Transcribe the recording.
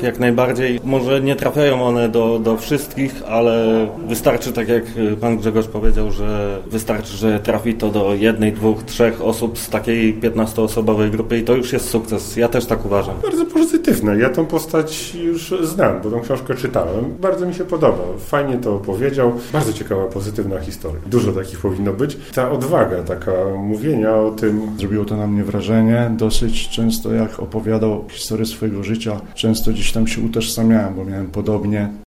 Tak, jak najbardziej. Może nie trafiają one do wszystkich, ale wystarczy, tak jak pan Grzegorz powiedział, że wystarczy, że trafi to do 1, 2, 3 osób z takiej 15-osobowej grupy i to już jest sukces. Ja też tak uważam. Bardzo pozytywne. Ja tą postać już znam, bo tą książkę czytałem. Bardzo mi się podoba. Fajnie to opowiedział. Bardzo ciekawa, pozytywna historia. Dużo takich powinno być. Ta odwaga taka mówienia o tym. Zrobiło to na mnie wrażenie. Dosyć często jak opowiadał historię swojego życia, często gdzieś tam się utożsamiałem, bo miałem podobnie.